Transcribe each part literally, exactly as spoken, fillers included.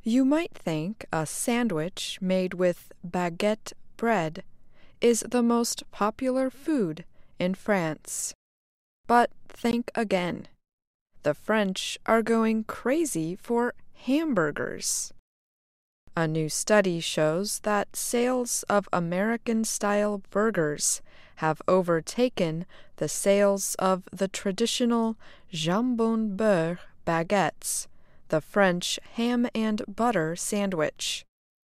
You might think a sandwich made with baguette bread is the most popular food in France. But think again. The French are going crazy for hamburgers. A new study shows that sales of American-style burgers have overtaken the sales of the traditional jambon beurre baguettes, the French ham and butter sandwich.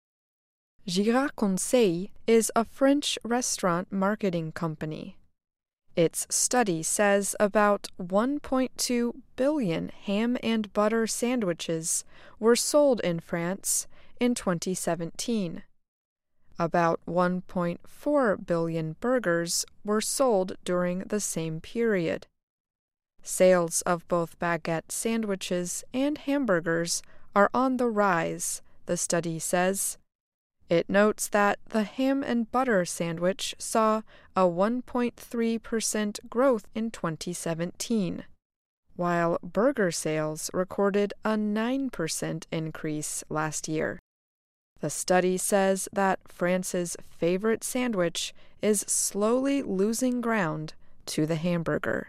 Girard Conseil is a French restaurant marketing company. Its study says about one point two billion ham and butter sandwiches were sold in France in twenty seventeen. About one point four billion burgers were sold during the same period. Sales of both baguette sandwiches and hamburgers are on the rise, the study says. It notes that the ham and butter sandwich saw a one point three percent growth in twenty seventeen, while burger sales recorded a nine percent increase last year. The study says that France's favorite sandwich is slowly losing ground to the hamburger.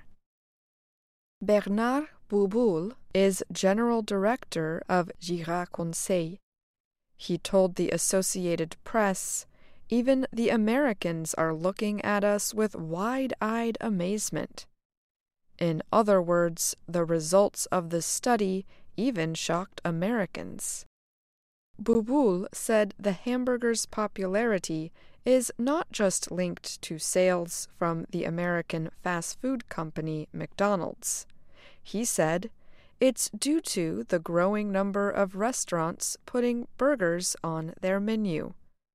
Bernard Bouboul is general director of Girard Conseil. He told the Associated Press, "Even the Americans are looking at us with wide-eyed amazement." In other words, the results of the study even shocked Americans. Bouboul said the hamburger's popularity is not just linked to sales from the American fast food company McDonald's. He said, "It's due to the growing number of restaurants putting burgers on their menu."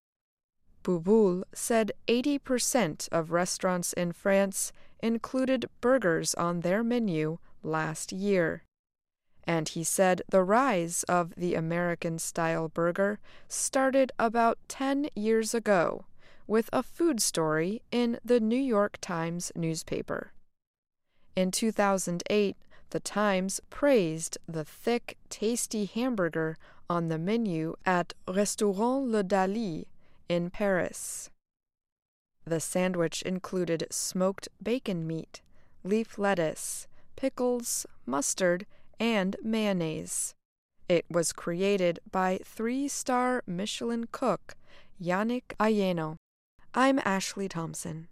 Bouboul said eighty percent of restaurants in France included burgers on their menu last year. And he said the rise of the American-style burger started about ten years ago with a food story in the New York Times newspaper. In two thousand eight, the Times praised the thick, tasty hamburger on the menu at Restaurant Le Dali in Paris. The sandwich included smoked bacon meat, leaf lettuce, pickles, mustard, and mayonnaise. It was created by three-star Michelin cook Yannick Ayeno. I'm Ashley Thompson.